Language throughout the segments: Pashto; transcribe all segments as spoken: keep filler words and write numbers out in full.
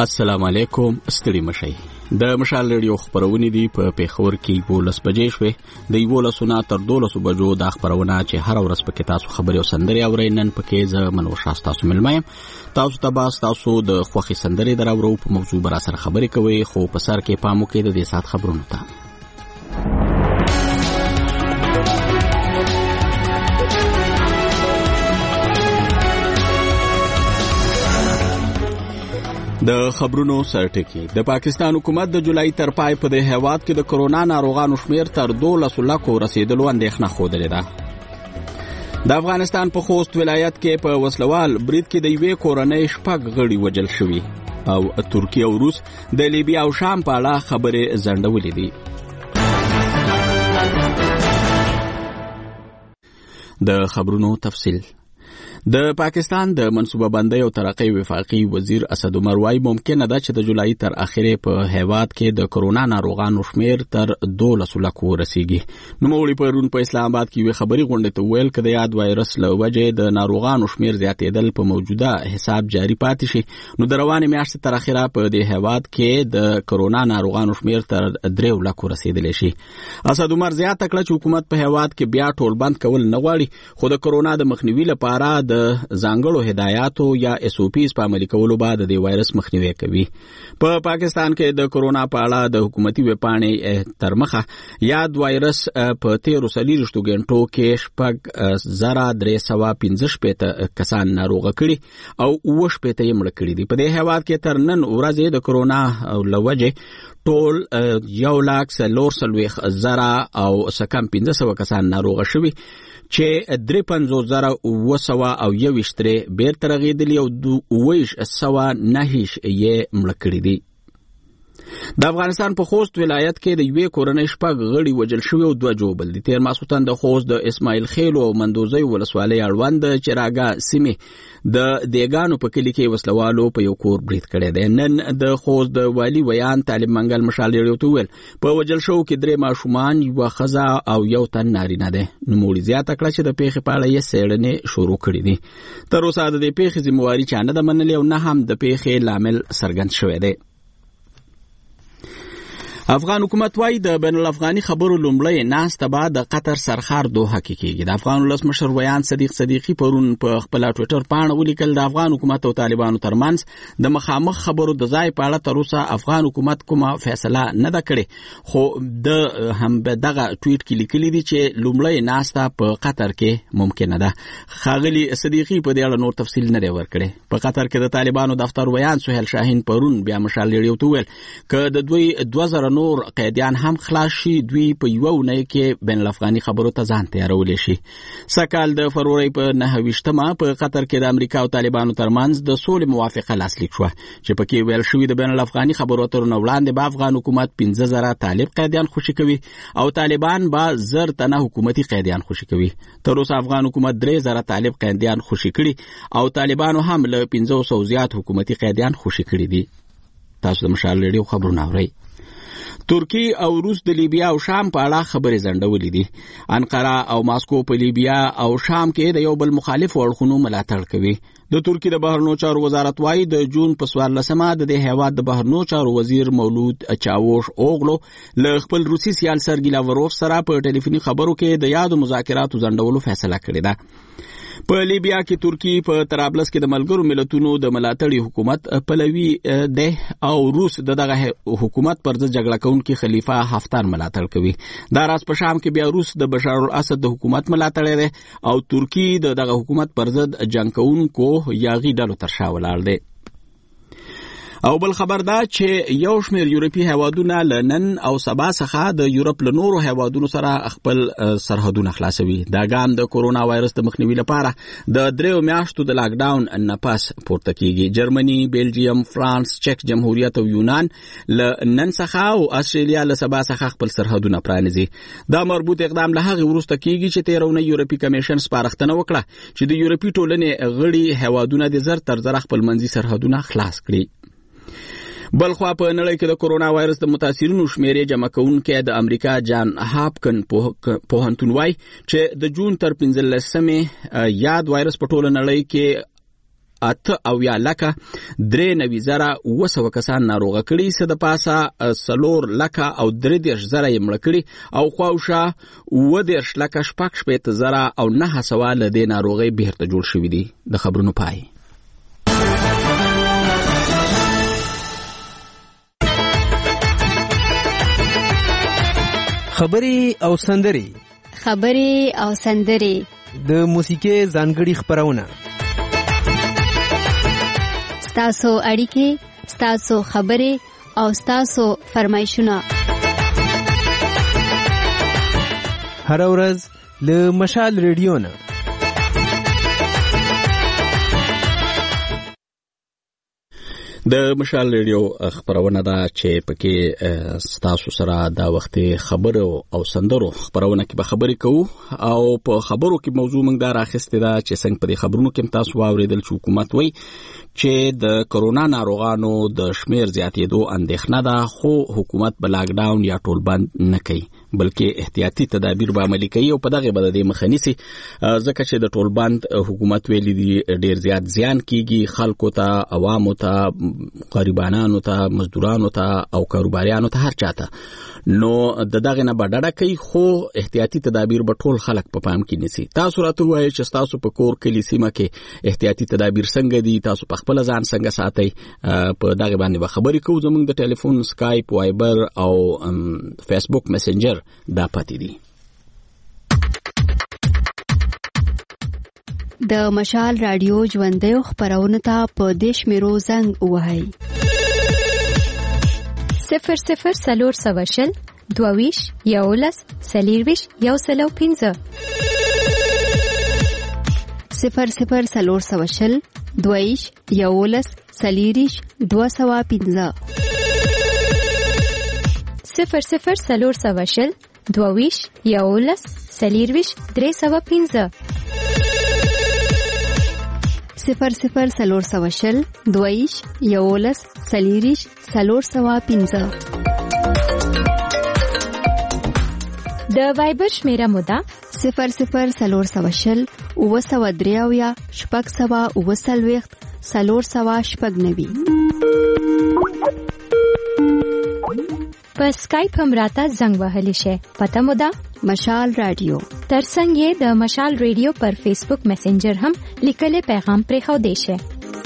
السلام علیکم. ستړي مشئ. د مشال ریډیو خبرونه دي په پیښور کې ولس بجې شوې د ولس نه تر دولس بجو د خبرونه چې هر ورځ په کې تاسو خبري او سندري اورئ. نن په کې ز منو شاست تاسو ملمایم تاسو ته باس تاسو د خوخي سندري دراورو په موضوع بر اثر خبري کوي خو په سر کې پامو کې د دې سات خبرونه ته د خبرونو سرټکی. د پاکستان حکومت د جولای تر پای په د هیواد کې د کرونا ناروغانو شمیر تر دولس لکو رسیدلو اندېښنه خوده ده. د افغانستان په خوست ولایت کې په وسلوال برید کې د یوې کورنۍ شپږ غړي وژل شوي او ترکیه او روس د لیبیا او شام په اړه خبرې ځنډولې دي. د خبرونو تفصیل. د پاکستان د منصوبه بندۍ او ترقۍ وفاقي وزیر اسد عمر وايي ممکنه ده چې د جولای تر اخره په هیواد کې د کرونا ناروغانو شمیر تر دولس لکو رسیږي. نوموړي پرون په اسلام آباد کې یو خبري غونډه ته ویل کده یاد وایرس له وجې د ناروغانو شمیر زیاتېدل په موجوده حساب جاری پاتې شي نو د روانې میاشتې تر اخره په د هیواد کې د کرونا ناروغانو شمیر تر درې لکو رسیدلی شي. اسد عمر زیاته کړه چې حکومت په هیواد کې بیا ټول بند کول نه غواړي خو د کرونا د مخنیوي لپاره د ځانګړو هدایاتو یا اس او پیز په عملي کولو بعد د وایرس مخنیوي کوي. په پا پاکستان کې د کرونا په اړه د حکومتي وپاڼې تر مخه یاد وایرس په تیرو څلوېښتو غنټو کې شپږ زره درې سوه پنځه شپېته کسان ناروغه کړي او اووه شپېته یې مړه کړي دي. په دې هیواد کې تر نن ورځې د کرونا له وجې ټول یو لاک څلور څلوېښت زره او څه کم پنځه سوه کسان ناروغه شوي چې درې پنځوس زره اووه سوه او یوویشت ترې بیرته رغېدلي او اووه سوه نهه یې مړه کړي دي. د افغانستان په خوست ولایت کې د یوې کورنۍ شپږ غړي وژل شوي او دوه جوبل دي. تیر ماسخوتن د خوست د اسماعیل خیل او مندوزی ولسوالۍ اړوند د چراګا سیمې د دیګانو په کلي کې وسلوالو په یو کور برید کړی دی. نن د خوست د والي ویان طالب منګل مشال ریډیو ته ویل په وژل شوو کې درې ماشومان یوه ښځه او یو تن نارینه دی. نوموړي زیاته کړه چې د پیښې په اړه یې څېړنې شروع کړي دي. تر اوسه د دې پیښې ذمهواري چا نه ده منلې او نه هم د پیښې لامل څرګند شوی دی. افغان حکومت وايي د بین الافغاني خبرو لومړی ناسته به د قطر سرخار دوحه کې کېږي. د افغان ولسمشر ویان صدیق صدیقي پرون په خپله ټویټر پاڼه ولیکل د افغان حکومت او طالبانو ترمنځ د مخامخ خبرو د ځای په اړه تر اوسه افغان حکومت کومه فیصله نه ده کړې خو د هم دغه ټویټ کې لیکلي دي چې لومړی ناسته په قطر کې ممکنه ده. ښاغلي صدیقي په دې اړه نور تفصیل نه دی ورکړی. په قطر کې د طالبانو دفتر ویان سهیل شاهین پرون بیا مشال ریډیو ته ویل که د دوی دوه زره نور قیدیان هم خلاص شي دوی په یوه اونۍ کې بین الافغاني خبرو ته ځان تیارولی شي. سږکال د فروری په نهه ویشتمه په قطر کې د امریکا او طالبانو ترمنځ د سولې موافقه لاسلیک شوه چې پکې ویل شوي د بین الافغاني خبرو اترو نه وړاندې به افغان حکومت پنځه زره طالب قیدیان خوشي کوي او طالبان به زر تنه حکومتي قیدیان خوشي کوي. تر اوسه افغان حکومت درې زره طالب قیدیان خوشي کړي او طالبانو هم له پنځه سوو زیات حکومتي قیدیان خوشي کړي دي. تاسو د مشال ریډیو خبرونه اورئ. ترکی او روس د لیبیا او شام په اړه خبرې ځنډولې دي. انقره او ماسکو په لیبیا او شام کې د یو بل مخالفو اړخونو ملاتړ کوي. د ترکی د بهرنیو چارو وزارت وايي د جون په څوارلسمه د دې هیواد د بهرنیو چارو وزیر مولود چاوش اوغلو له خپل روسي سیال سرګي لاوروف سره په ټلیفوني خبرو کې د یادو مذاکراتو ځنډولو فیصله کړې ده. په لیبیا کې ترکی په طرابلس کې د ملګرو ملتونو د ملاتړي حکومت پلوي دی او روس د دغه حکومت پر ضد جګړه کوونکي خلیفه حفتر ملاتړ کوي. دا راز په شام کې بیا روس د بشار الاسد د حکومت ملاتړی دی او ترکی د دغه حکومت پر ضد جنګ کوونکو یاغي ډلو تر شا ولاړ دی. او بل خبر دا چې یو شمیر یورپي هیوادونه له نن او سبا څخه د یورپ له نورو هیوادونو سره خپل سرحدونه خلاصوي. دا ګام د کرونا وایرس د مخنیوي لپاره د دریو میاشتو د لاک ډاون نه پس پورته کیږي. جرمني، بیلجیم، فرانس، چک جمهوریت او یونان له نن څخه او استرالیا له سبا څخه خپل سرحدونه پرانیزي. دا مربوط اقدام له هغې وروسته کیږي چې تیرونه یورپي کمیشن سپارښتنه وکړه چې د یورپي ټولنې غړي هیوادونه د زر تر زره خپل منځي سرحدونه خلاص کړي. بلخوا په نړۍ کې د کرونا وایرس د متاثرینو شمیرې جمع کوونکی د امریکا جان هاپکن پوهنتون وایي چې د جون تر پنځلسمې یاد وایرس په ټوله نړۍ کې اته اویا لکه درې نوي زره اوه سوه کسان ناروغه کړي، څه د پاسه څلور لکه او درې دېرش زره یې مړه کړي او خواوشا اوه دېرش لکه شپږ شپېته زره او نهه سوه له دې ناروغۍ بېرته جوړ شوي دي. د خبرونو پای. خبري او سندري خبري او سندري د موسیقي ځانګړي خبرونه، ستاسو اړیکې، ستاسو خبري او ستاسو فرمایشونه هر ورځ له مشال ریډیو نه. د مشال ریډیو خبرونه ده چې پکې ستاسو سره دا وخت خبرو او سندرو خبرونه کې به خبرې کوو او په خبرو کې موضوع موږ دا راخسته ده چې څنګه په دې خبرونو کې تاسو واوریدل چې حکومت وایي چې د کرونا ناروغانو د شمیر زیاتېدو اندېښنه ده، خو حکومت به لاک ډاون یا ټول بند نه کوي بلکې احتیاطي تدابیر به عملي کوي او په دغه به د مخه نیسي، ځکه چې د ټول بند حکومت ویلي دي ډیر زیات زیان کیږي خلکو ته، عوامو ته، غریبانو ته، مزدورانو ته او کاروباریانو ته، هر چاته. نو د دغه نه به ډډه کوي، خو احتیاطي تدابیر به ټول خلک په پام کې نیسي. تاسو راته وایئ چې تاسو په کور کلي سیمه کې احتیاطي تدابیر څنګه دي، تاسو په خپل ځان څنګه ساتئ. په دغه باندې به خبرې کوو. زموږ د ټلیفون، سکایپ، وایبر او فیسبوک میسنجر دا پاتې دي. د مشال رادیو ژوندیو خبرونه ته په دیش میرو زنګ ووهئ صفر صفر سلور سوشل دوویش یولس سلیرویش یو سلو پینزه صفر صفر سلور سوشل دوویش یولس سلیریش دو سوا پینزه صفر صفر سلور سوشل دوویش یولس سلیرویش درې سوا پینزه صفر صفر سلور سوشل دویش یولس سلیریش سلور سوا پینزه. د وایبر شمیره مودا صفر صفر سلور سوشل اوه سوه دریاویا شپږ سوه اوه څلوېښت سلور سوه شپږ نوي. په سکایپ هم راته زنګ وهلی شي. پته مودا مشال رادیو. ترڅنګ یې د مشال ریډیو پر فیسبوک میسنجر هم لیکلي پیغام پرې خو دی شي.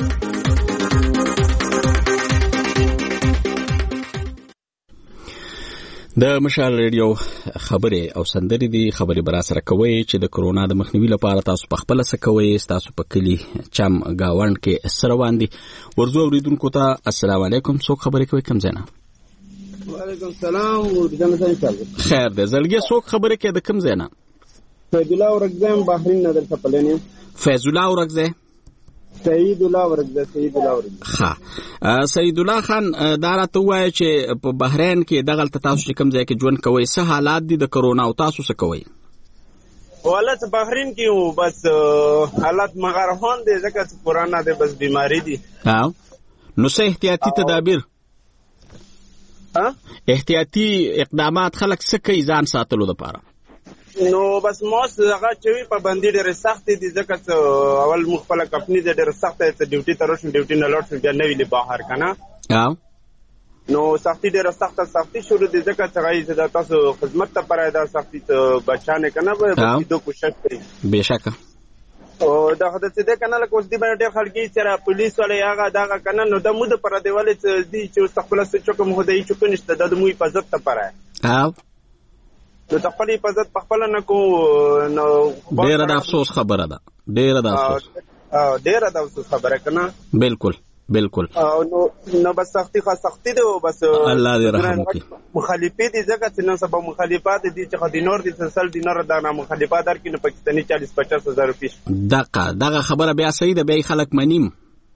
د مشال ریډیو خبرې او سندرې دي. خبرې برا سره کوي چې د کرونا د مخنیوي لپاره تاسو په خپل څه کوي، تاسو په کلی چم گاوند کې سره واندي. ورزو اوریدونکو ته السلام علیکم. څوک خبرې کوي کوم ځای نه؟ وعلیکم السلام ورجنه څنګه خیر دې زلګي څوک خبرې کوي د کوم ځای نه؟ فیض الله ورغزم بحرین نظر خپلنه. فیض الله ورغزه سید الله ورغزه سید الله ورغزه ها سید الله خان دا راته وایي چې په بحرین کې دغه تاسو چې کوم ځای کې ژوند کوي څه حالات دي د کرونا او تاسو څه کوي؟ حالات بحرین کې او بس حالات مغرهون دي ځکه چې کرونا ده بس بیماری دي. ها نو څه احتیاطي تدابیر ها احتیاطي اقدامات خلک څه کوي ځان ساتلو لپاره؟ نو بس موس هغه چوي پابندي ډېر سخت دي ځکه چې اول مخبل کمپنی د ډېر سخت ته ډیوټي تر شو ډیوټي نه لوټ بیا نه ویلي بهر کنه. ها نو سختي ډېر سخت سختي شروع دي ځکه چې غي زدا تاسو خدمت ته پرای دا سختي ته بچانه کنه به دې کوشش کوي بهشکه. او دا خدای دې کنه له کوم دي باندې ډېر خلګي چې پولیس ولې هغه دا کنه نو د مود پر دی ولې چې دي چې استقبال څه چوکم هدي چې نشته د مو حفاظت ته پرای. ها نو خپل حفاظت خپل نه کو نو ډېر د افسوس خبره ده. ډېر د افسوس اه ډېر د افسوس خبره کنه. بالکل بالکل. نو نو بس سختي خاص سختي دی بس الله دې رحم وکړي. مخالفت دي ځکه چې نن سبا مخالفات دي چې خدای نور دي تسل دي نور دا نه مخالفات در کې نو پاکستاني چالیس پچاس هزار روپیه. دغه دغه خبره بیا صحیح ده بیا خلک منیم.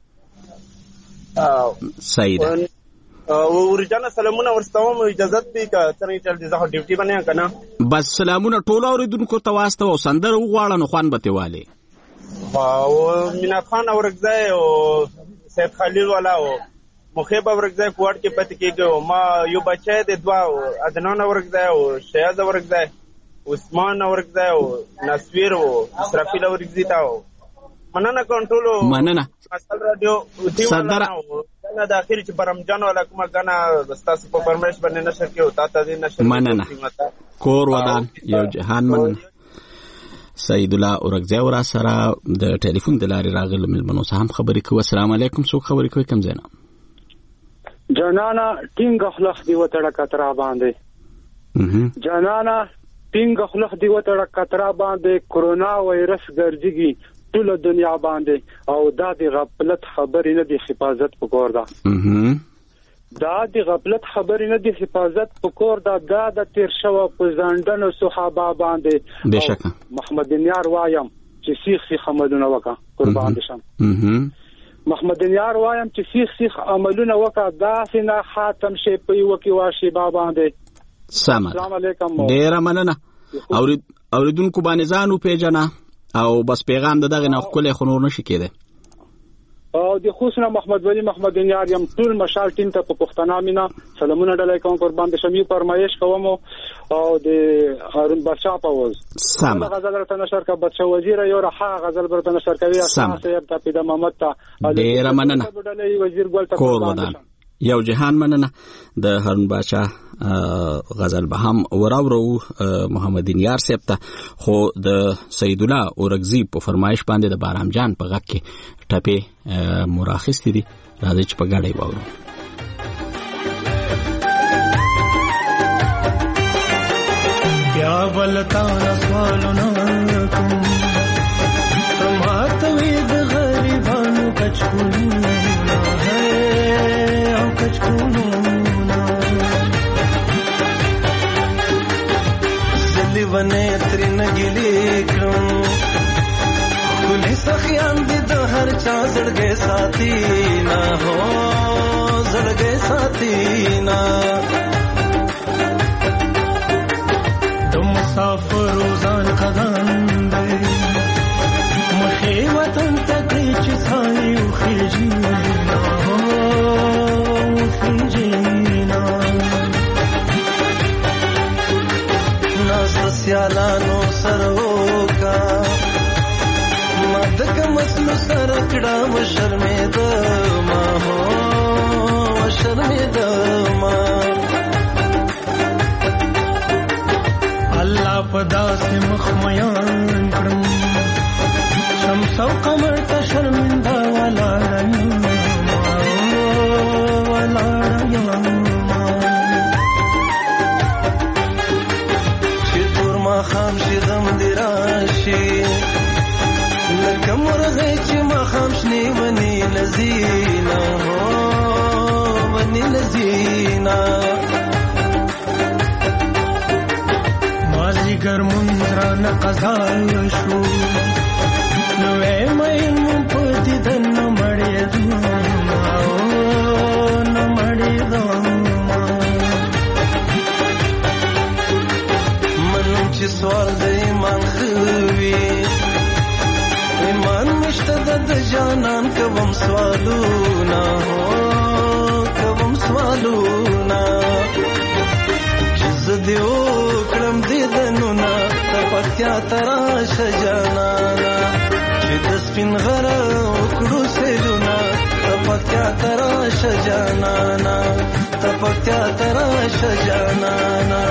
اه صحیح ده. او ورجانه سلامونه ورستوم اجازه دې کا څنګه چل دي زه ډیوټي باندې کنه. بس سلامونه ټول اوریدونکو ته واسطه او سندر وغواړه نو خوان بته والے. او مینا خان اورګځای او سید خلیل والا او مخيب اورګځای کوټ کې پاتې کېږي. ما یو بچی د دوا ادنان اورګځای او شیاز اورګځای عثمان اورګځای او نصویر او اسرافیل اورګځی تا مننه کوم ټولو مننه اصل رادیو صدر نه د اخر چې برمجان ولا کومه غنا تاسو په فرمایش باندې نشر کېو تا ته دې نشر مننه کور ودان یو جهان مننه سید الله اورګزی ورا سره د ټلیفون د لارې راغله ملمنو سره هم خبرې کوي. السلام علیکم. څوک خبرې کوي؟ کوم ځای نه؟ جانانا ټینګ خلخ دی وتړه کترا باندې جانانا ټینګ خلخ دی وتړه کترا باندې کورونا وایرس ګرځيږي ټول دنیا باندې او دا د غفلت خبرې نه دی حفاظت پکور دا دا د غفلت خبرې نه دی حفاظت پکور دا دا د تیر شو په ځندنو صحابه باندې بشکه محمد نیار وایم چې سیخ سیخ عملونه وکا قربان شم محمد نیار وایم چې سیخ سیخ عملونه وکا دا سینا خاتم شي په یو کې واشي با باندې سلام علیکم. ډیر مننه. اورید اوریدونکو باندې ځانو پیژنه او بس پیغام د دغه نه خپل خنور نشي کېده. او د خوشنه محمد ولی محمد نیار یم ټول مشال ټیم ته په پښتنه مینا سلامونه ډلای کوم قربان د شمی فرمایش کوم او د هارون بادشاہ پاوز سم غزل رته نشر کا بادشاہ وزیر یو راه غزل برته نشر کوي اساسه ته پیدا محمد ته ډیر مننه وزیر ګل ته کور ودان یو جهان مننه. د هارون بادشاہ غزل به هم وراورو محمد نیار صاحب ته خو د سید الله اورګزی په فرمایش باندې د بارام جان په غږ کې ټپه مراخص دي راځي چې په غاړې واورو. بیا ولتا سوالونه کوم تماته وی د غریبانو کچکونه او کچکونه زلی ونه ترنه ګلی کوم کلی سخیان دی د هر چا زړګي ساتي نه هو زړګي ساتي نه د مسافر روزان قدم دی مخې وطن ته چې سایي او خېجي نه هو خېجي نه ناس سیالانو سروکا مدک مسلو سرکڑا و شرمید ما ہو و شرمید ما اللہ پدا سے مخمیان کرم شمس و قمر تا شرمندہ والا ریم والا ریم چطور ما خام شی غم دی راشی لکه مرغه چې ما خامشنی ونی لذینا هو ونی لذینا مازی ګرمون را قضا شو نو مې په دې دن مړې دو نو مړې دو من چې سوال دې مان خوي ایمان مشتد د جانان کوم سوالونا هو کوم سوالونا چې دیو کړم دې دنونا تپتیا تراش جانانا چې د سپین غر وکړو سلونا تپتیا تراش جانانا تپتیا تراش جانانا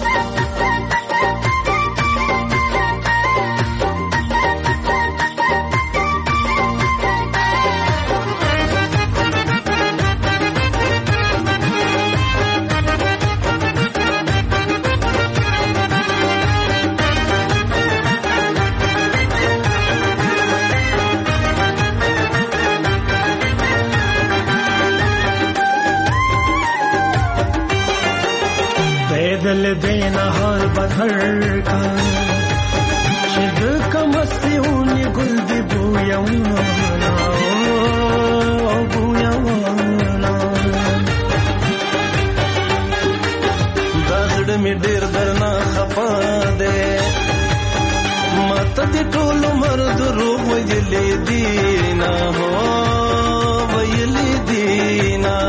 دل دینا حال بدر کا شد کمستیونی گل دی بویا وانا بویا وانا دازڑ می ډیر درنا خفا دے مات دی ټول مرد روح ویلی دینا هو ویلی دینا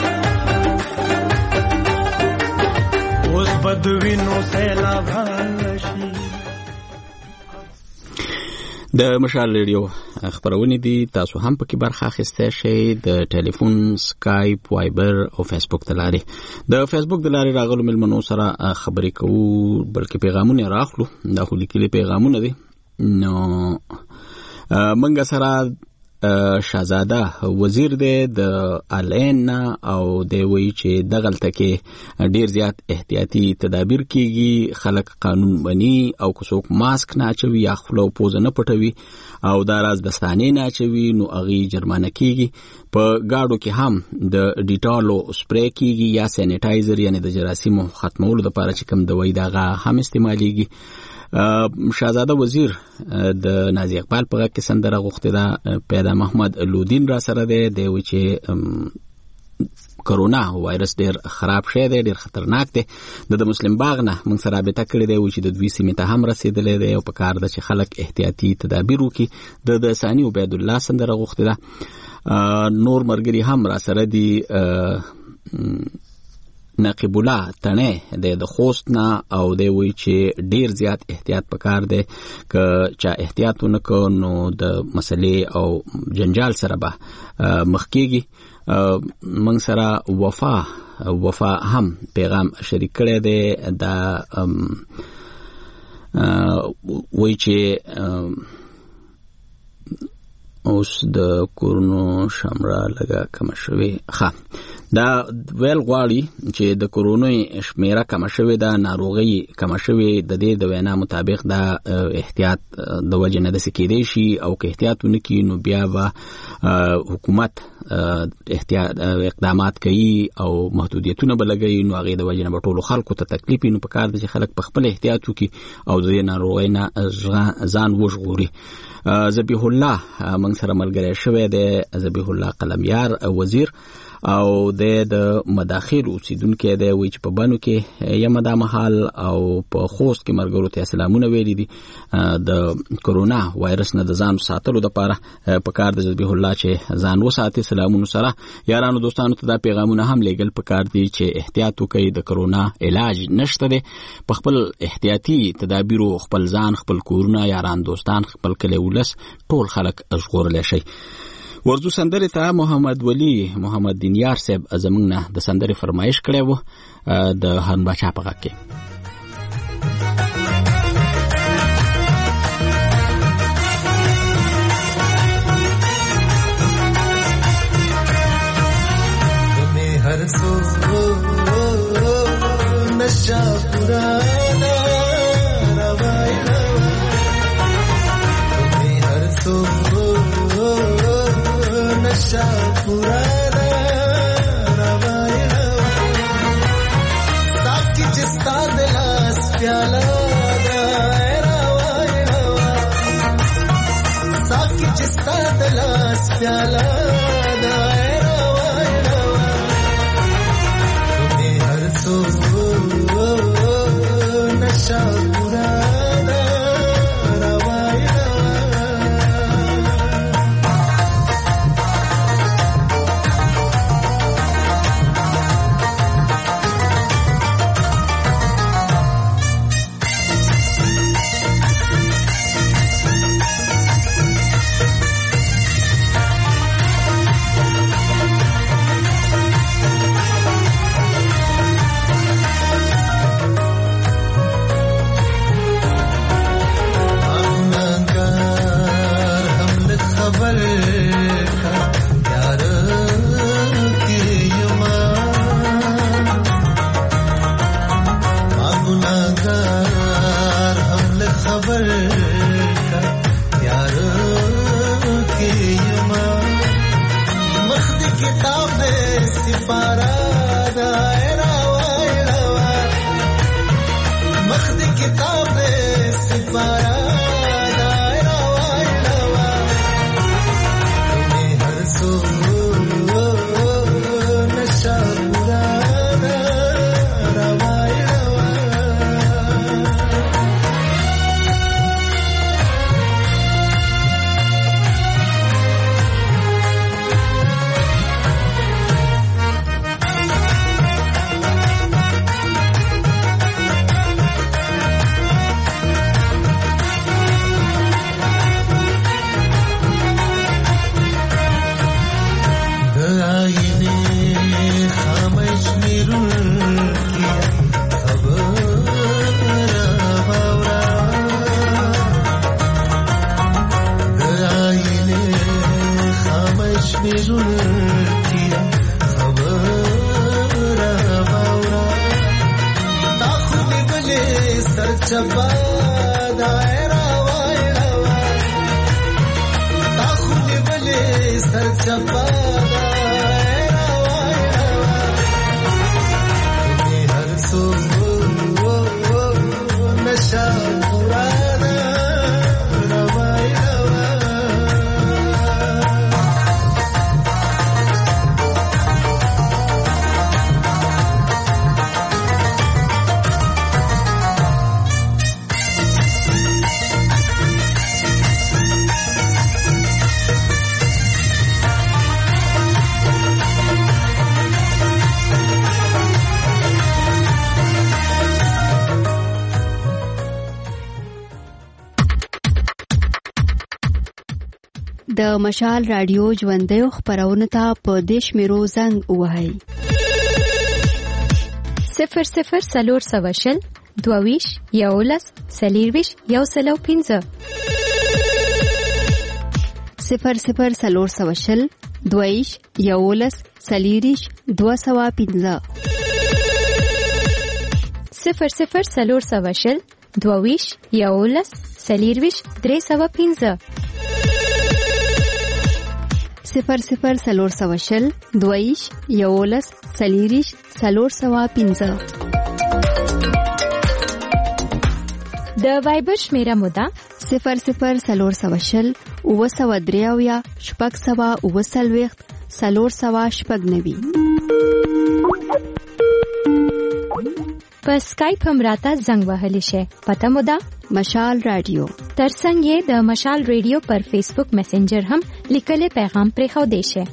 بدوینو سیلاب شي. د مشال ریډیو خبرونه دي تاسو هم پکې برخه اخیسته شئ د ټلیفون سکایپ وایبر او فیسبوک د لارې د فیسبوک د لارې راغلو ملمنو سره خبرې کوو بلکې پیغامونه راخلو دا خو لیکلي پیغامونه دي نو منګه سره شاهزاده وزیر دی د الین او دی وی چې دغلته کې ډیر زیات احتیاطي تدابیر کیږي خلک قانون مني او که څوک ماسک نه اچوي یا خپل پوزه نه پټوي او دا راز دستانه نه اچوي نو هغه جرمانه کیږي په گاډو کې هم د ډیټالو سپری کیږي یا سینیټایزر یعنی د جراثیمو ختمولو لپاره چې کوم دوايي دغه هم استعماليږي شاهزاده وزیر د نازي اقبال په کې سندره غوښته ده پیدا محمد لودین را سره دی دی چې کرونا وایرس ډیر خراب شوی دی ډیر خطرناک دی د مسلم باغ نه موږ سره رابطه کړې دی چې د دوی سیمې ته هم رسیدلې دی او په کار ده چې خلک احتیاطي تدابیر وکړي د ثاني عبید الله سندره غوښته ده نور مرګري هم را سره دی نقیب الله تنه د خوست نه او دی وی چې ډیر زیات احتیاط پکار دی که چا احتیاط ونکو نو د مسلې او جنجال سره به مخکېږي من سره وفا وفا هم پیغام شریک کړی دی دا وی چې اوس د کورونو شمره لګه کم شوي ښه دا ویل غواړي چې د کورونو شمیره کم شوي دا ناروغي کم شوي د دې د وینا مطابق دا احتیاط د وجه نه د سکیدي شي او که احتیاط ونکي نو بیا به حکومت احتیاط اقدامات کوي او محدودیتونه بلګي نو هغه د وجه نه ټولو خلکو ته تکلیف نو په کار دي چې خلک په خپل احتیاط وکړي او د دې ناروغي نه ځان وژغوري ذبیح الله موږ سره ملګری شوی دی ذبیح الله قلمیار وزیر او د مداخل اوسیدونکو دی وی چې په بانو کې یم د محل او په خوست کې مرګرو ته سلامونه ویلي دي د کرونا وایرس نه د ځان ساتلو لپاره په کار د ذبیح الله چې ځان وساتي سلامونه سره یارانو دوستانو ته دا پیغامونه هم لګل په کار دي چې احتیاط وکړي د کرونا علاج نشته دی په خپل احتیاطي تدابیر خپل ځان خپل کورونه یاران دوستان خپل کلی ولس ټول خلک ژغورل شي ورځو سندرې ته محمد ولی محمد دینیار صاحب زمونږ نه د سندرې فرمایش کړی و د هارون باچا په غږ کې تمہیں ہر سو نشہ پرانا روائی تمہیں ہر سو نشا پرانا روائی تاکہ جس کا دلاس پیالہ روائی تاکہ جس کا دلاس پیالہ روائی تمہیں ہر سو نشا پرانا روائی سرچپا دایرا وایرا تا خونی بلی سرچپا دایرا وایرا می هر سو نشا پرانا د مشال رادیو ژوندۍ خبرونه ته په دیش میرو زنګ وهاي صفر صفر سلور سواشل دوویش یولس سلیرویش یو سلو پینزه صفر صفر سلور سواشل دوویش یولس سلیریش دو سوا پینزه صفر صفر سلور سواشل دوویش یولس سلیرویش درې سوا پینزه صفر صفر سلور سوا شل دویش یولس سلیریش سلور سوا پینزه د وایبر شمیره مودا صفر صفر سلور سوا شل اوه سوا دریاویا شپږ سوا اوه څلوېښت سلور سوا شپږ نوي په سکایپ هم راته زنګ وهلی شي پته مودا مشال رادیو ترڅنګ یې د مشال رادیو پر فیسبوک میسنجر هم لیکلي پیغام پرې خو دی شي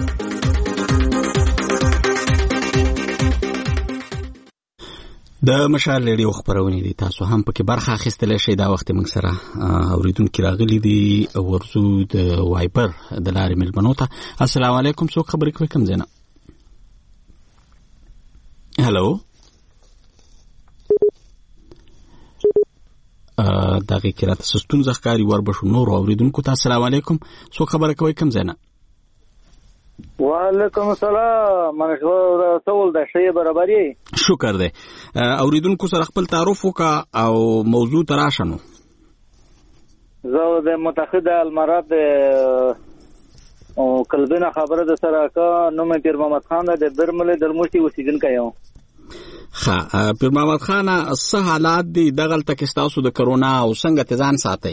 د مشال رادیو خبرونه دي تاسو هم پکې برخه اخیستلی شئ دا وخت موږ سره اوریدونکو راغلي دي ورزو د وایبر د لارې ملمنو ته السلام علیکم څوک خبرې کوي کوم ځای نه هلو دغه کې راته سستون ځخکاری وربشو نور اوریدونکو ته السلام علیکم څو خبره کوي کوم ځای نه وعلیکم السلام منشور ټول د شی برابرۍ شکر دی اوریدونکو سره خپل تعارف وکا او موضوع تراشنو زه د متحده المراد او کلبینه خبره د سره کا نوم پیر محمد خان د درمل درموشي اوسیدونکو یم ها پیر محمد خان څه حالات دي دغه تک تاسو د کرونا او څنګه تزان ساتي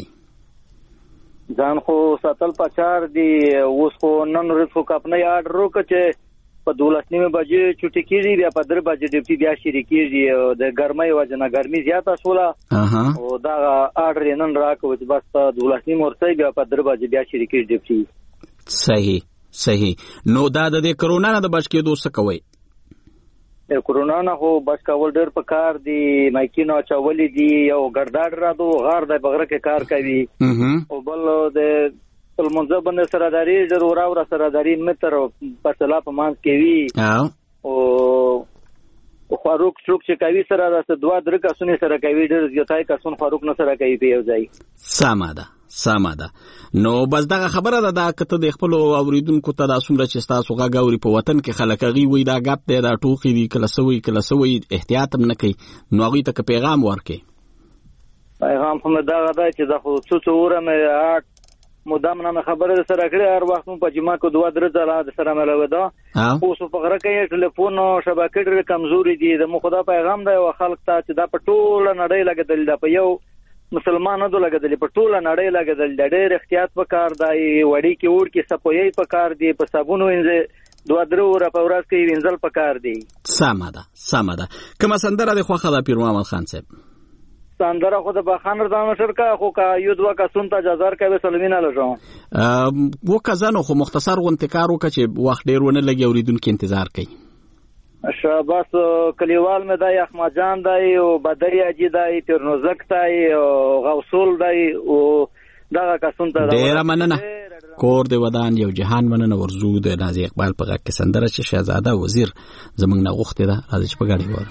ځان خو ساتل پچار دي اوس خو نن ورځ خو خپل یاد روک چې په دولس نیمه بجې چټي کیږي بیا په درې بجې ډیوټي بیا شری کیږي د ګرمۍ وجنه ګرمي زیاته شوله او دا اډر نن راکو چې بس په دولس نیمه ورته بیا په درې بجې بیا شری کیږي ډیوټي صحیح صحیح نو دا د کرونا نه د بچ کېدو څه کوي کرونا نه خو بس کول ډېر په کار دی مایکینو چولې دی یو ګرداډ را دو غار د بغره کې کار کوي او بل د المنځ باندې سرداري ډېر ورا ورا سرداري متر فاصله په مانځ کې وی او فاروق څوک چې کوي سره د دوه درې کسونه سره کوي ډېر زیاتای کسون فاروق نه سره کوي په یو ځای سماده سماده نو بس دغه خبره ده دا کته د خپل اوریدونکو ته د اسومره چې تاسو غاوري په وطن کې خلکغي وي دا غپ دی دا ټوخي دی کله سوي کله سوي احتیاط هم نه کوي نو هغه ته پیغام ورکړي پیغام هم دا غدا چې دا خو څو څو ورم مدام نه خبره سره کړې هر وخت په جمعه کو دوه درې ځله د سره ملو ده اوس په غره کې ټلیفون او شبکې ډېر کمزوري دي د مو خدا پیغام دی او خلک ته چې دا په ټوله نړۍ لګیدل دا په یو مسلمانانو لګیدل په ټوله نړۍ لګیدل د ډېر احتیاط وکړ دی وړي کې ور کې سپوي پکار دی په صابون وینځه دوه درو ور په ورځ کې وینځل پکار دی سماده سماده کوم سندره د خوخه د پیر محمد خان صاحب سندره خو د بخان رضا شرکا خو کا یو دوه کسون ته جزار کوي سلمینا لژو وو کزانو خو مختصر غونټکار وکړي چې وخت ډیر ونه لګي اوریدونکو انتظار کوي شاباس کلیوال مې دای احمد جان دای او بدری اجي دای ترنوزک دای او غوصول دای او دغه کسون ته ډیر مننه کور دی ودان یو جهان مننه ورزو د نازي اقبال په غږ کې سندره چې شهزاده وزیر زمنګ نه غوښته ده راځي چې په غاړي وره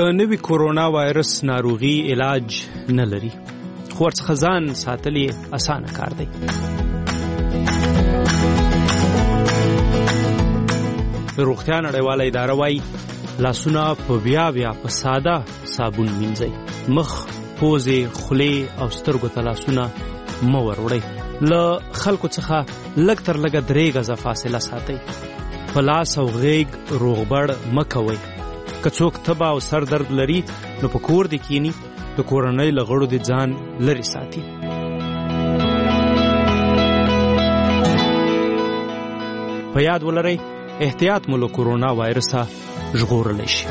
نوي کورونا وایرس ناروغي علاج نه لري، خو ورڅخه ځان ساتل یې اسانه کار دی. روغتیا نړیواله اداره وایي لاسونه په بیا بیا په ساده صابون مینځئ. مخ، پوزې، خولې او سترګو ته لاسونه مه وروړئ. له خلکو څخه لږ تر لږه درې غزه فاصله ساتئ. په لاس او غیږ روغبړ مه کوئ. که څوک تبه او سر درد لري نو په کور دې کینی، د کورنۍ له غړو دې ځان لرې ساتي. په یاد ولرئ احتیاط مو له کورونا وایرسه ژغورلی شي.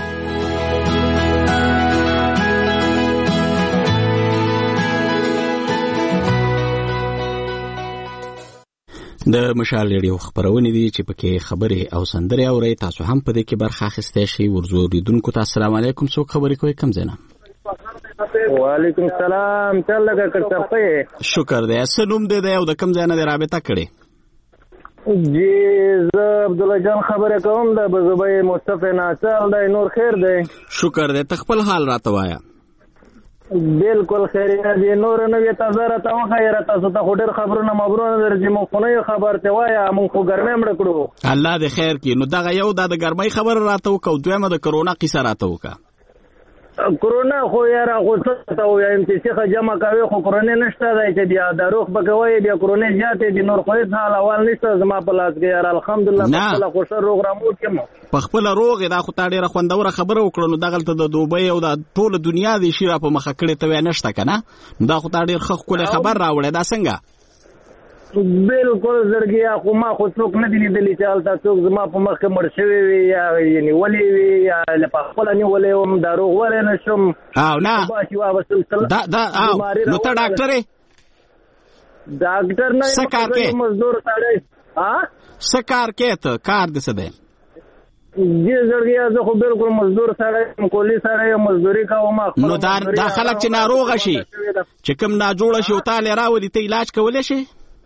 د مشال ریډیو خبرونه دي چې پکې خبرې او سندرې اوري. تاسو هم په دې کې برخه اخیستی شئ. ورزو ریدونکو ته السلام علیکم. څوک خبرې کوي؟ کم ځای نه؟ وعلیکم السلام. چل لګه کړه. شکر دی. څه نوم دی دی او د کم ځای نه دی رابطه کړې؟ جی زه عبدالله جان خبره کوم. د بزبې مصطفی ناصر دی. نور خیر دی؟ شکر دی. ته خپل حال راته وایه. بالکل خیر دی. نور نو یې تاسو راته وخایره. تاسو ته ډېر خبرونه مبرونه درځي. مو خو نه خبر ته وایه. مونږ خو ګرمۍ مړه کړو. الله دې خیر کړي. نو دغه یو دا د ګرمۍ خبره راته وکړو، دویمه د کرونا قصه راته وکړه. کرونا خو یاره خو څه ته ووایم چې څخه جمع کوي خو کرونا نشته دی چې بیا د روغ به کوئ بیا کرونا زیاتې دي. نور خو هېڅ حال احوال نشته زما په لاس کې یاره. الحمدلله په خپله خو ښه روغ راموت یم. په خپله روغ یې. دا خو تا ډېره خوندوره خبره وکړه. نو دغلته د دوبۍ او د ټوله دنیا د شي را په مخه کړې ته وی نشته که نه؟ نو دا خو تا ډېر ښه ښکلی خبر راوړی. دا څنګه؟ بالکل زړګیا. خو ما خو څوک نه دي لیدلي چې هلته څوک زما په مخ کې مړ شوي وي یا نیولې وي یا په خپله نیولی وم. دا روغ ولی نه شم. او نه دا دا او نو ته ډاکټر یې؟ ډاکټر نه څه کار کوې؟ مزدور سړی. څه کار کوې ته؟ کار دې څه دی؟ جی زړګیا زه خو بالکل مزدور سړی یم. کولی سړی یم. مزدوري کوم. نو دا خلک چې ناروغه شي چې کوم ناجوړه شي او تاله راولي ته علاج کولی شي؟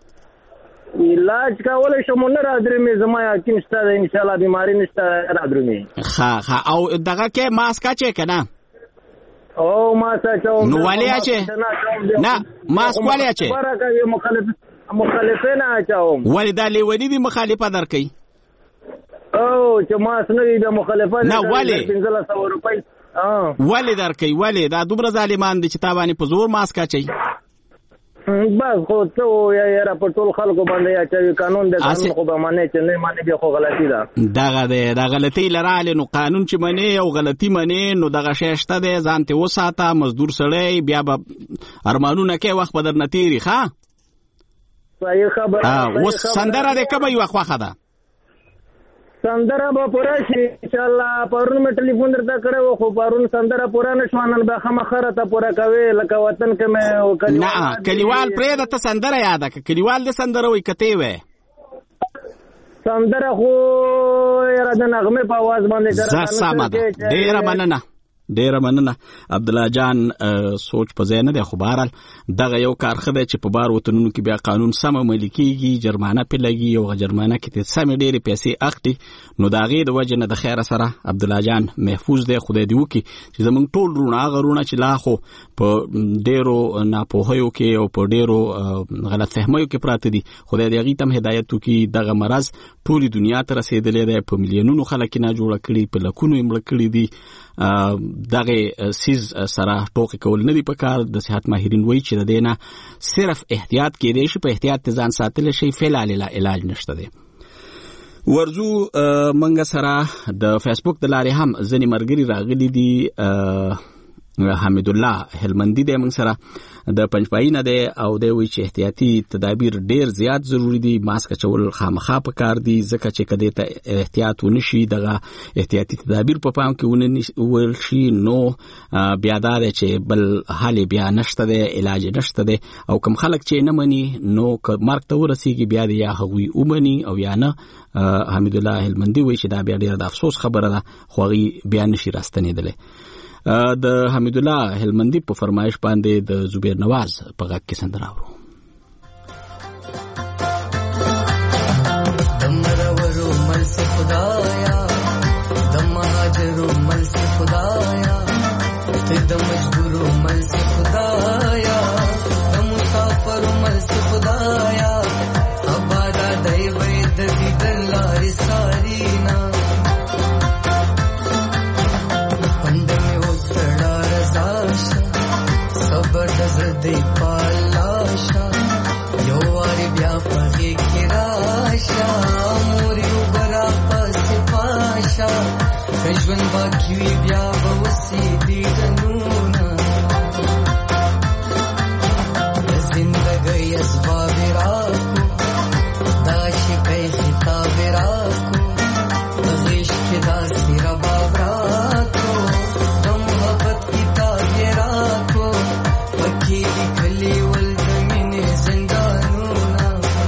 علاج کولی شم. نه رادرومي. زما یقین شته ده انشاءالله بیماري نشته رادرومي. ښه ښه. او دغه کې ماسک اچې که نه؟ او ماسک اچوم. نو ولې اچې؟ نه ماسک ولې اچې؟ مخالفه نه اچوم. ولې دا لیوني دي مخالفه در کوي؟ او چې ماسک نه وي د مخالفه نه ولې پنځلس سوه روپۍ ولې در کوي؟ ولې دا دومره ظالمان دي چې تا باندې په زور ماسک اچوي؟ بس خو څه ووایه یاره په ټول خلکو باندې اچوي. قانون دی. قانون خو به منې چې نه منې بیا خو غلطي ده. دغه دی. دا غلطۍ له راغلې نو قانون چې منې او غلطي منې نو دغه شی شته دی. ځان تې وساته. مزدور سړی بیا به ارمانونه کوي وخت به درنه تېري. ښه صحیح خبره. اوس سندره دې کومه یوه خوښه ده؟ سندره به پوره شي انشاءالله. پرون مې ټلیفون درته کړی و خو پرون سندره پوره نه شوه. نن به خامخا راته پوره کوې لکه وطن کې مې نه کلیوال پرېږده. ته سندره یاده که کلیوال دې سندره وایي که ته یې وایې؟ سندره خو یاره د نغمې په اواز باندې زه سمه ده. ډېره مننه ډیره مننه. عبدالله جان سوچ په ځای نه دی. خو بهرحال دغه یو کار ښه دی چې په بار وطنونو کې بیا قانون سم عملي کېږي. جرمانه پرې لګي او جرمانه کې ترې سمې ډېرې پیسې اخلي. نو د هغې د وجې نه د خیره سره عبدالله جان محفوظ دی. خدای دې وکړي چې زموږ ټول وروڼه هغه وروڼه چې لا خو په ډېرو ناپوهیو کې او په ډېرو غلط فهمیو کې پراته دي خدای دې هغې ته هم هدایت وکړي. دغه مرض ټولې دنیا ته رسېدلی دی. په میلیونونو خلک یې ناجوړه کړي. په لکونو یې مړه کړي دي. دغه سیز سره ټوکې کول نه دي پکار. د صحت ماهرین وایي چې د دې نه صرف احتیاط کېدی شي. په احتیاط ته ځان ساتلی شي. فعل علاج نشته دی. ورځو منګه سره د فیسبوک د لارې هم ځینې ملګري راغلي دي. حمید الله هلمندي دی موږ سره د پنجپایي نه دی او دی وایي چې احتیاطي تدابیر ډېر زیات ضروري دي. ماسک اچول خامخا پکار دي ځکه چې که دې ته احتیاط ونه شي دغه احتیاطي تدابیر په پام کې ونیول شي نو بیا دا دی چې بل حال بیا نشته دی. علاج نشته دی. او کوم خلک چې نه مني نو که مرګ ته ورسېږي بیا دی یا هغوی ومني او یا نه. حمید الله هلمندي وایي چې دا بیا ډېره د افسوس خبره ده خو هغوی بیا نشي راستنېدلی. د حمید الله هلمندي په فرمایش باندې د زبیر نواز په غږ کې سندره اورو. دمرورو مل سے خدایا دم مهاجرو مل سے خدایا مجبورو مل سے خدایا د مسافر مل سے خدایا ابادا دای وید دیدن لارې سارینا پندمه وستړه رضاشا صبر د زړه پالاشا یو واری بیا پغې کې راشا موري وبرا پس پاشا ژوند باقي وي بیا به وسې دي ګنونه د زندګۍ اسباب راکو دا شکای خطاب راکو د عشق داسې رباب راکو د محبت کتاب راکو پکې لیکلي ول د مینې زندانونه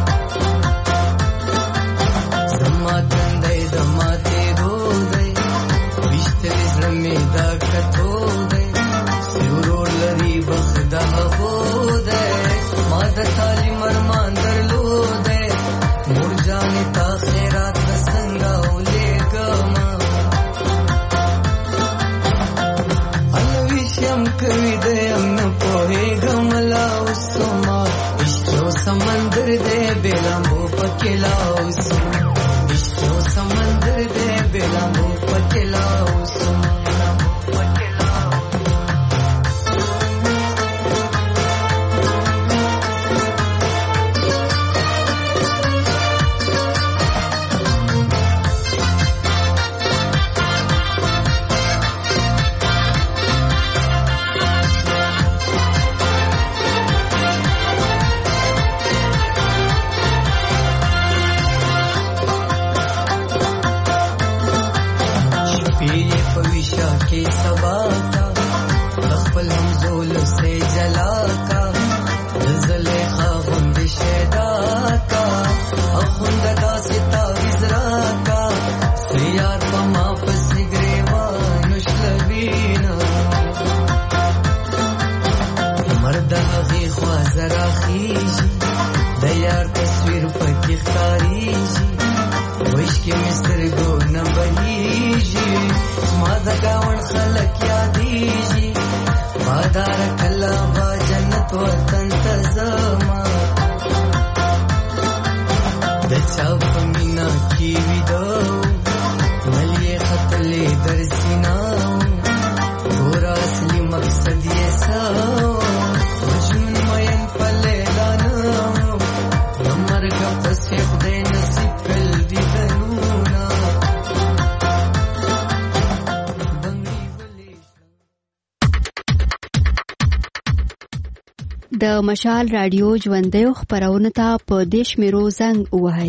زما تندی د ماتې دودی ویشتلی زړه مې دا کتو دی سرور لري بخت د هغو دی ما د تعلیم ارمان درلودی مور جانې تا خیرات ته څنګه ولیږمه الویش یم کوي دی یم نه پوهېږم لا اوسما عشق یو سمندر دی بې لامبو پکې لا اوسما عشق یو سمندر دی بې لامبو پکې لا اوسما د مشال رادیو ژوندۍ خبرونه ته په دیش میرو زنګ وهاي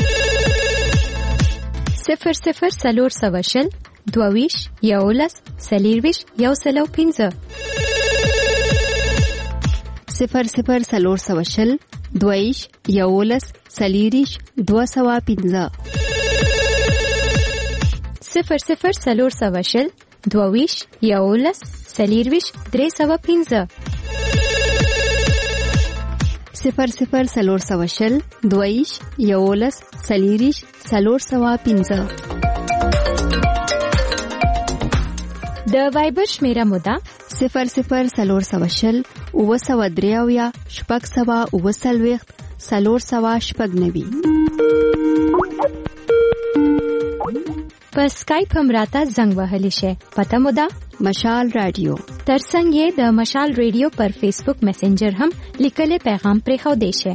صفر صفر سلور سوشل دوویش یولس سلیرویش یو سلو پینزه صفر صفر سلور سوشل دوویش یولس سلیریش دو سوا پینزه صفر صفر سلور سوشل دوویش یولس سلیرویش درې سوا پینزه صفر صفر سلور سوشل دویش یولس سلیریش سلور سوا پینزه د وایبر شمیره مودا صفر صفر سلور سوشل اوه سوه درې اویا شپږ سوه اوه څلوېښت سلور سوه شپږ نوي په سکایپ هم راته زنګ وهلی شي پته مودا مشال رادیو ترڅنګ یې د مشال ریډیو پر فیسبوک میسنجر هم لیکلي پیغام پرې خو دی شي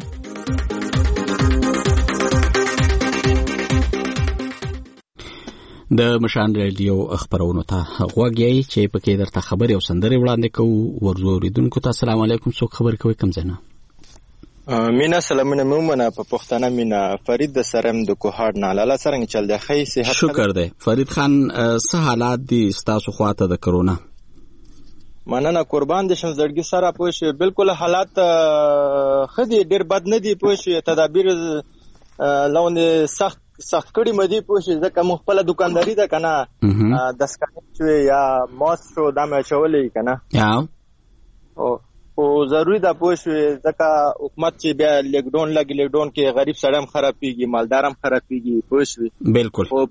د مشال ریډیو خبرونو ته غوږی چې پکې درته خبرې او سندرې وړاندې کوو ورزو اوریدونکو ته السلام علیکم څوک خبر کوي کوم ځای نه مینا سلامونه مومنه په پښتنه مینا فرید د سرم د کوهاړ نه لاله څنګه چل دی خی صحت شکر دی فرید خان څه حالات دي ستاسو خواته د کرونا مننه قربان دي شم زړګي سره پوښ بالکل حالات خدي ډیر بد نه دي پوښ تدابیر لونه سخت سخت کړي مدي پوښ ځکه مخبله دکانداري ده کنه د سکانچ یا ماس شو د مې چولې کنه یا او او ضروری ده پوښ ځکه حکومت چې بیا لګډون لګي لګډون کې غریب سړی هم خرابېږي مالدار هم خرابېږي پوښ بالکل او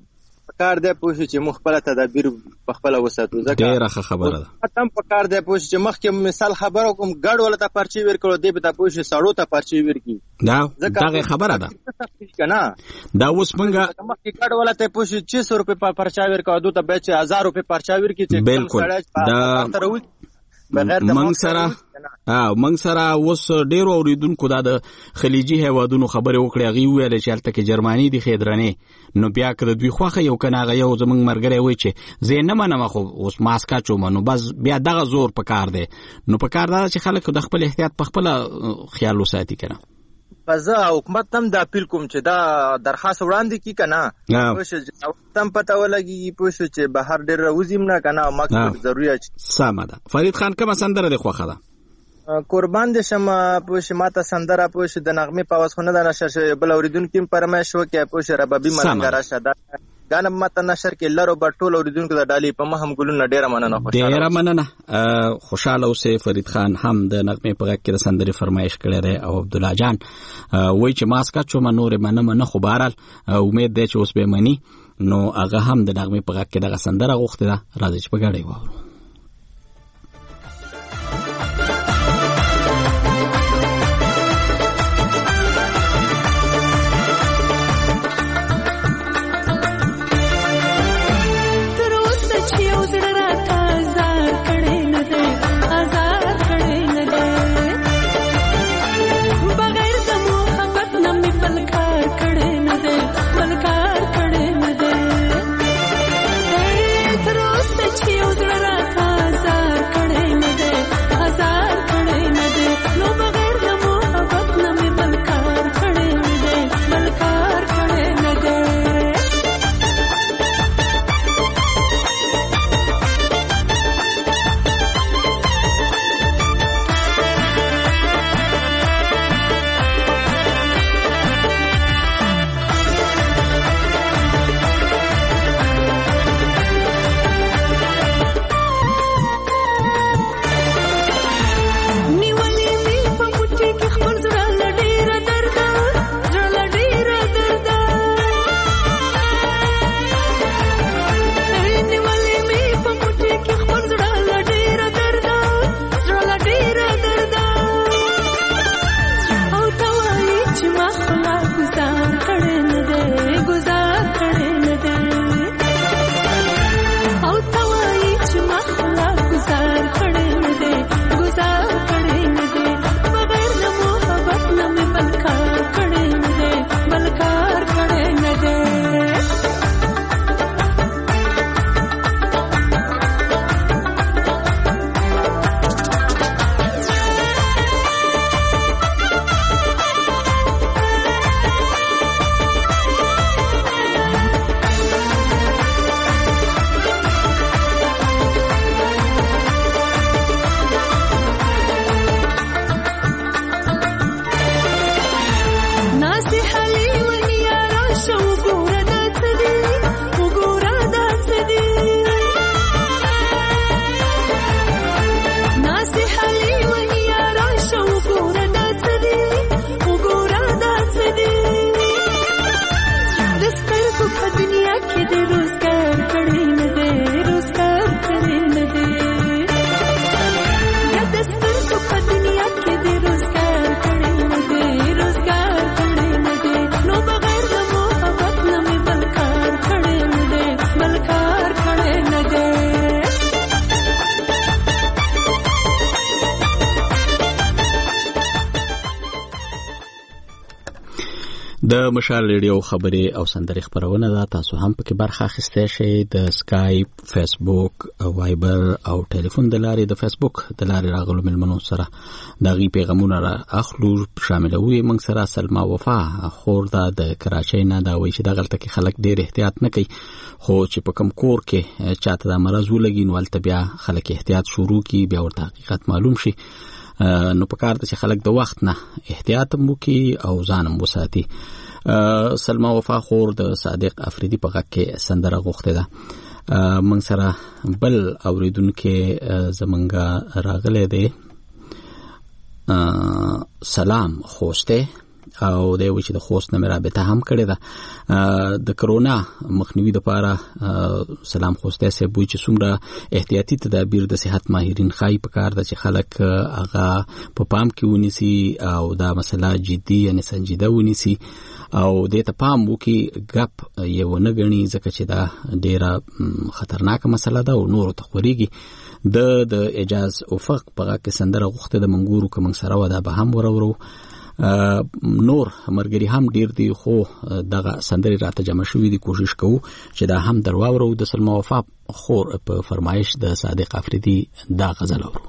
پکار دی پوه شو چې موږ خپل تدابیر په خپل وساتو. ځکه ډیره ښه خبره ده. تم پکار دی پوه شو چې مخکې مثال خبرو کوم ګډ ولته پرچی ورکړو دی به پوه شو سړو ته پرچی ورکی. دا دغه خبره ده کنه. دا اوس مونږه مخکې ګډ ولته پوه شو چې سو روپے په پرچا ورکو دوی ته به چې هزار روپے پرچا ورکی چې بالکل دا منګ سره ها منګ سره اوس ډیرو اوریدونکو دا د خلیجي هیوادونو خبره وکړه. غي ویل چې الته کې جرمني دي خیدرنه نو بیا کړه دوی خوخه یو کنه غي یو زمنګ مرګره وای چې زه نه منم خو اوس ماسکا چوم نو بس بیا دغه زور پکار دی. نو پکار دا چې خلک د خپل احتیاط په خپل خیال وساتي کنه. فزا حکومت هم دا اپیل کوم چې دا درخواست وړاندې کی کنه پوه تم پته ولګي پوه شو چې بهر ډیر وزیم نه کنه مکتب ضروري است. سمه ده. فرید خان کومه سندره دی خوخه ده؟ قربان دې شم پوه شو ماته سندره پوه شو د نغمه په واسخونه د نشر شوی بل اوریدونکو پرمایش وکي پوه شو ربابي ملنګ راشه دا غانم ماته نشر کې لرو بټول اوریدونکو د ډالي په مهم ګلونه ډیره مننه خوشاله ډیره مننه خوشاله اوسه. فرید خان هم د نغمه په کې د سندري فرمایش کړی دی او عبد الله جان وای چې ماسکا چوم نور مننه نه خو بهرال امید دی چې اوس به منی نو هغه هم د نغمه په کې دغه سندره غوښته ده. راځي چې په ګړې وو د مشال ریډیو خبري او سندري خبرونه ده. تاسو هم پکې برخه اخیستئ شئ د سکایپ، فیسبوک، وایبر او ټلیفون د لارې د فیسبوک د لارې راغلو ملمنو سره د غي پیغامونه را اخلو شاملوي. موږ سره سلمہ وفا خور ده د کراچۍ نه دا وایي چې د غلطه کې خلک ډېر احتیاط نه کوي خو چې په کم کور کې چاته د مرز ولګي نو البته بیا خلک احتیاط شروع کی بیا ورته حقیقت معلوم شي نو په کار ته چې خلک د وخت نه احتیاط مو کی او ځانم وساتي. سلمہ وفا خور د صادق افریدي په غږ کې سندره غوښته ده. موږ سره بل اوریدونکو زمونږه راغله ده. سلام خوسته او د وچ د خوست نه رابطه هم کړې ده د کرونا مخنیوي لپاره سلام خوسته سه بوي چې څومره احتیاطي تدابیر د صحت ماهرین خای په کار د چې خلک هغه په پام کې ونیسي او دا مسله جدي یعنی سنجیده ونیسي او د ته پام وکي غپ یو نه غني ځکه چې دا ډیره خطرناک مسله ده او نور ته خوريږي د د اجاز افق په کې سندره غوښته د منګورو کوم سره ودا به هم ورورو نور مرګري هم ډیر دی خو دغه سندري راته جمع شوې دي کوشش کوو چې دا هم درواورو د سلمہ وفا خور په فرمایش د صادق افریدي دا غزل اورو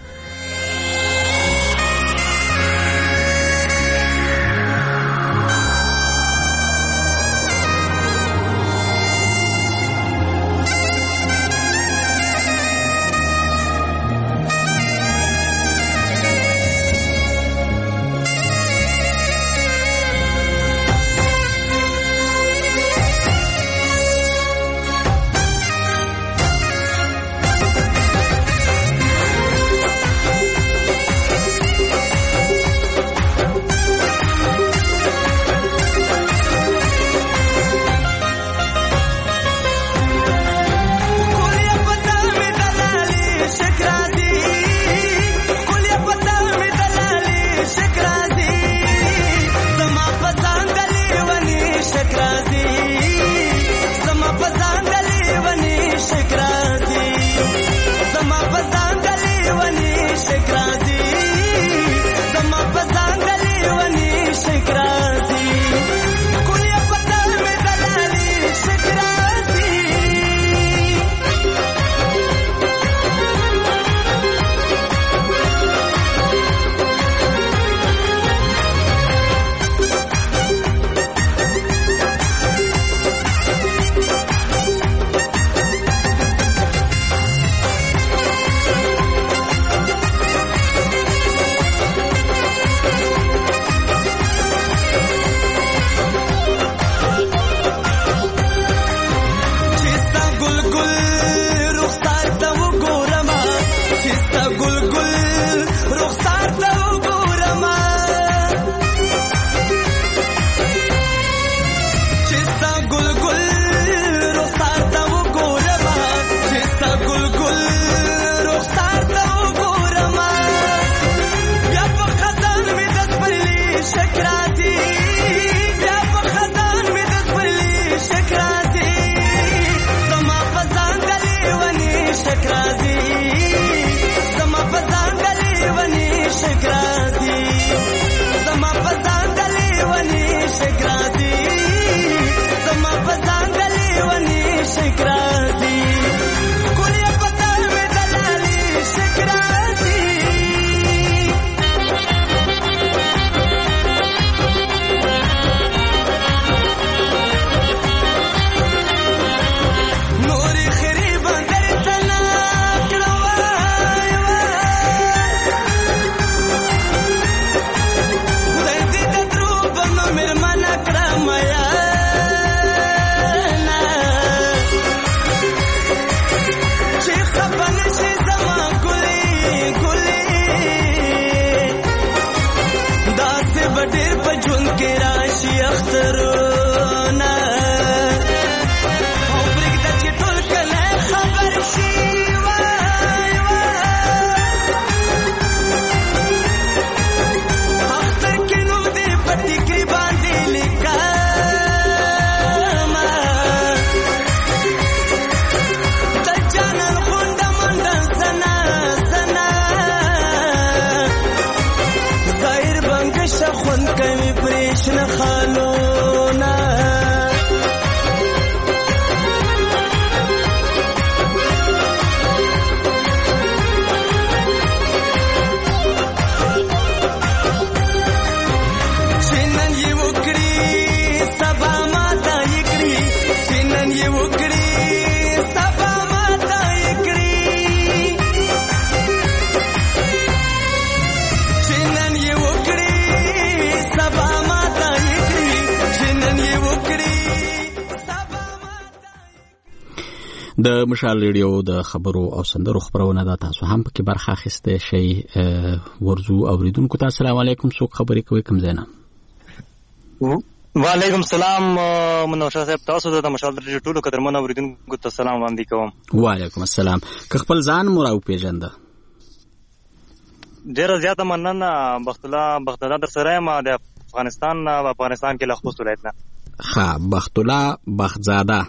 د مشال ریډیو د خبرو او سندرو خبرونه دا تاسو هم پکې برخه اخیسته شي ورزو اوریدونکو ته السلام علیکم څوک خبرې کوي کوم ځای نه وعلیکم السلام منوشه صاحب، تاسو ته د مشال درجه ټولو قدرمنو اوریدونکو ته سلام وړاندې کوم. وعلیکم السلام. که خپل ځان مو راوپېژنده. ډیره زیاته مننه بخت الله بخت الله در سره یم د افغانستان په افغانستان کې له خوست ولایت نه. ښه بخت الله بختزاده.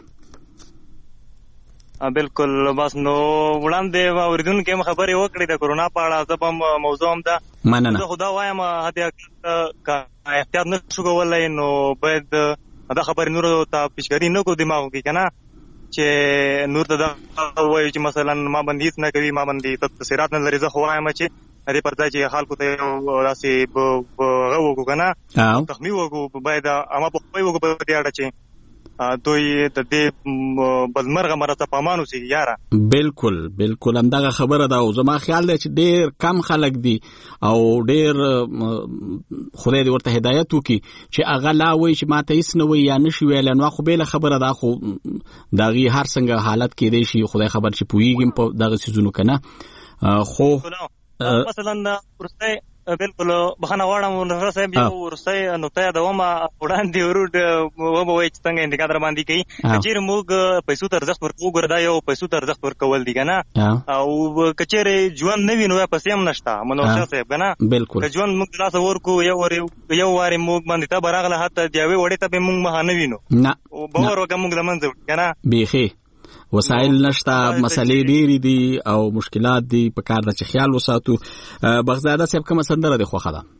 بالکل بس نو وړاندې اوریدونکو هم خبرې وکړې د کرونا په اړه. زه به موضوع هم ده مننه. زه خدا وایم هدیه که احتیاط نه شو کولی نو باید دا خبرې نورو ته پیشګري نه کړو دماغو کې، که نه چې نور ته دا وایو چې مثلا ما باندې هېڅ نه کوي، ما باندې تاثیرات نه لري. زه خو وایم چې دې پر ځای چې خلکو ته یو داسې هغه وکړو که نه تخمي وکړو، باید عامه پوهاوی وکړو په دې اړه چې دوی د دې بدمرغه مرض په امان اوسي. یاره بالکل بالکل همدغه خبره ده او زما خیال دی چې ډېر کم خلک دي او ډېر خدای دې ورته هدایت وکړي چې هغه لا وایي چې ما ته هېڅ نه وایي یا نه شي ویلی. نو خو بېله خبره ده، خو د هغې هر څنګه حالت کېدی شي، خدای خبر چې پوهېږم په دغه څیزونو که نه. خو مثلا وروستی بالکل بخښنه غواړم منوشه صاحب، یو وروستی نقطه یادوم وړاندې ورود وبه وایي چې څنګه انتقاد را باندې کوي. که چېرې موږ پیسو ته ارزښت ورکوو، ګوره دا یو پیسو ته ارزښت ورکول دي که نه، او که چېرې ژوند نه وي نو پیسې هم نشته منوشه صاحب که نه. که ژوند موږ د لاسه ورکړو یو یو وارې موږ باندې تبه راغله، حتی د یوې وړې ته به موږ مخه نه وینو، باور وکړه موږ له منځه وړي که نه. بیخي وسایل نشته، مسلې ډېرې دي او مشکلات دي، په کار ده چې خیال وساتو. بختزاده صاحب کومه سندره دې خوښه ده؟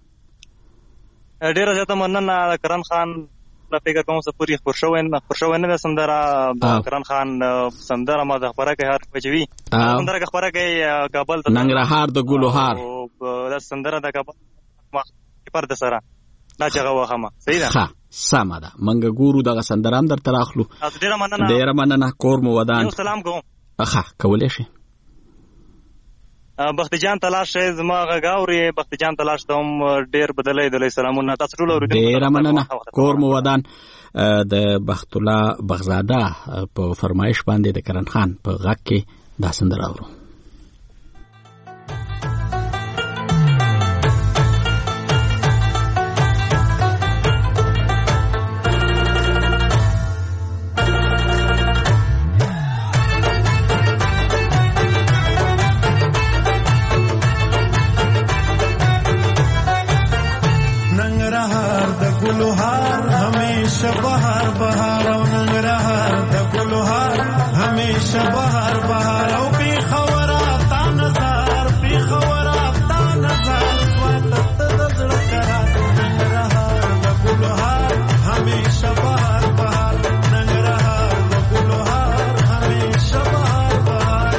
ډېره زیاته مننه. کرن خان فکر کوم څه پورې خپور شوی خپور شوی نه ده سندره. کرن خان سندره ما د خبره کوي هر بجوي سندره خبره کوي کابل ته ننګرهار د ګلو هار دا سندره د کابل ما پر د سره دا چغه وخمه صحیح ده. ښه سمه ده، منګه ګورو دغه سندره هم درته راخلو. ډېره مننه. ډېره مننه. کور مو ودان. یو سلام کوم. ښه کولی شي. بخت جان تلاش زما غږ اوري، بخت جان تلاش ته هم ډېر بدلی دلی سلامونه تاسو ټول اورېدونکو. ډېره مننه. کور مو ودان. د بخت الله بختزاده په فرمایش باندې د کرن خان په غږ کې دا سندره اورو. بهار بهار او ننګرهار د ګلو هار همیشه بهار بهار او پی خورا تا نظر پی خورا تا نظر سوات د زړه کرا ننګرهار د ګلو هار همیشه بهار بهار ننګرهار د ګلو هار همیشه بهار بهار.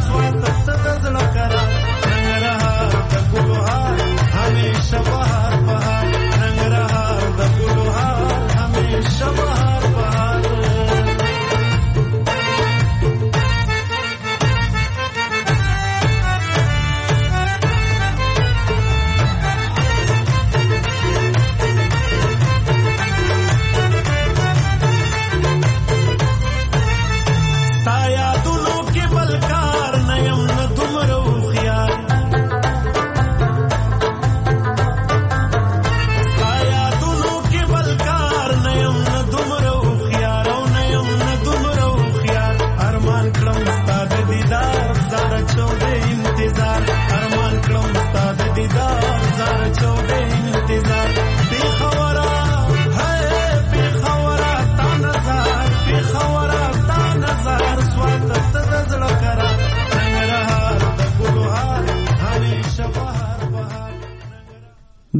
Bye.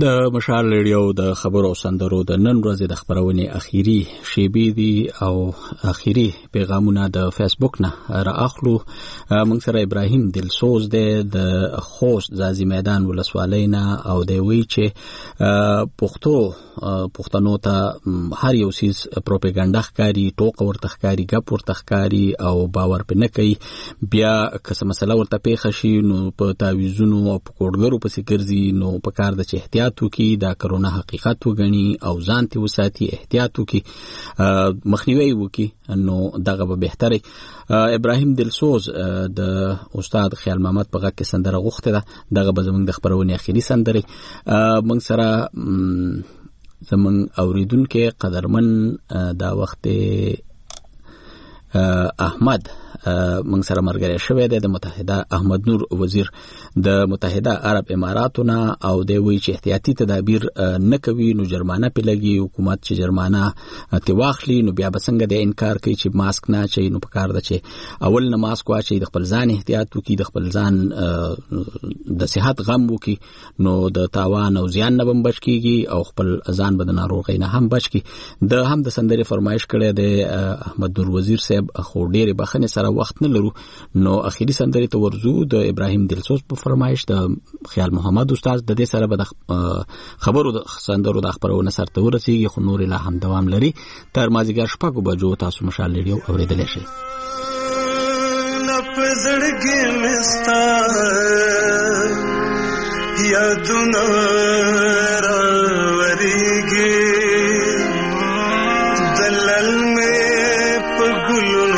د مشال ریډیو د خبرو او سندرو د نن ورځې د خبرونې اخیری شیبې دي او اخیری پیغامونه د فیسبوک نه رااخلو. موږ سره ابراهیم دلسوز دی د خوست ځاځي میدان ولسوالۍ نه او دی وی چې پښتو پښتنو ته هر یو سیس پروپاګاندا ښکاری، ټوک ورته ښکاری، ګپ ورته ښکاری او باور پې نه کوي. بیا که څه مسله ورته پیښه شي نو په تعویذونو او په کوډګرو پسې ګرځي. نو په کار د چې احتیاط وکړي، دا کرونا حقیقت وګڼي او ځان ته وساتي، احتیاط وکړي، مخنیوي وکړي، نو دغه به بهتري. ابراهیم دلسوز د استاد خیال محمد په غږ کې سندره غوښته ده، دغه به زموږ د خبرونې اخیری سندره. موږ سره زموږ اوریدونکو قدرمن دا وخت احمد موږ سره مرګري شوی دی، د متحده احمد نور وزیر د متحده عرب اماراتونه، او دی وی چې احتیاطي تدابیر نه کوي نو جرمانه پې لګي. حکومت چې جرمانه تی واخلي نو بیا به څنګه د انکار کوي چې ماسک نه اچوي. نو په کار ده چې اول نه ماسک واچوي، د خپل ځان احتیاط وکړي، د خپل ځان د صحت غم وکړي، نو د تاوان او زیان نه بم بچ کیږي او خپل ځان به د ناروغۍ نه هم بچ کی. د هم د سندرې فرمایش کړی دی احمد نور وزیر صاحب، خو ډېرې بخښنې سره وخت نه لرو نو اخیری سندرې ته ورځو. د ابراهیم دلسوز په فرمایش د خیال محمد استاد، د دې سره به د خبرو د سندرو د خبرونه سره ورسیږي، خو نور لا هم دوام لري. تر مازیګر شپږو بجو تاسو مشال ریډیو اوریدلی شئ. نپزړګي مستا یادونه راوریږي، دلل مې په ګلونو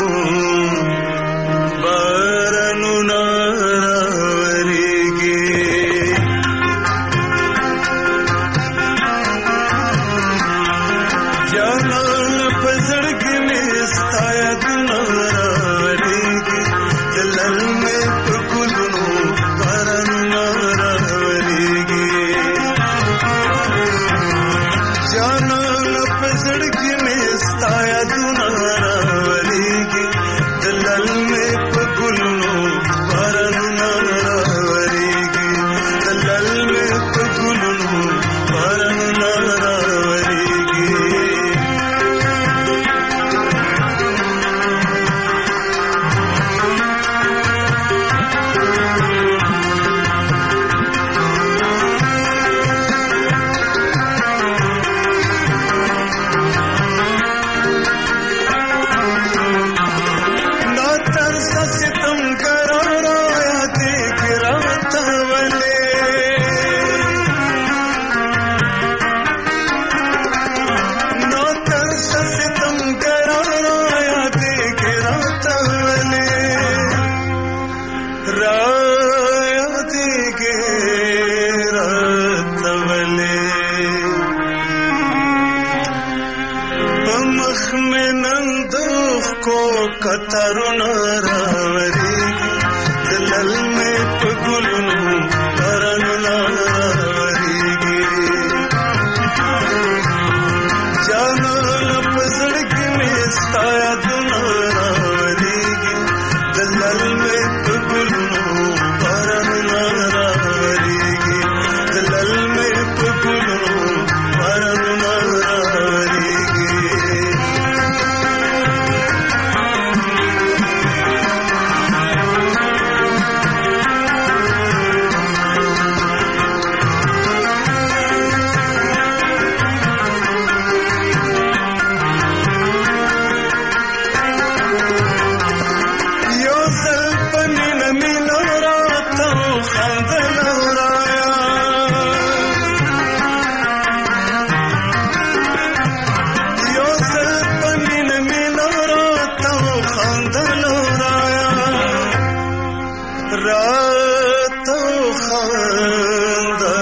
راته خندا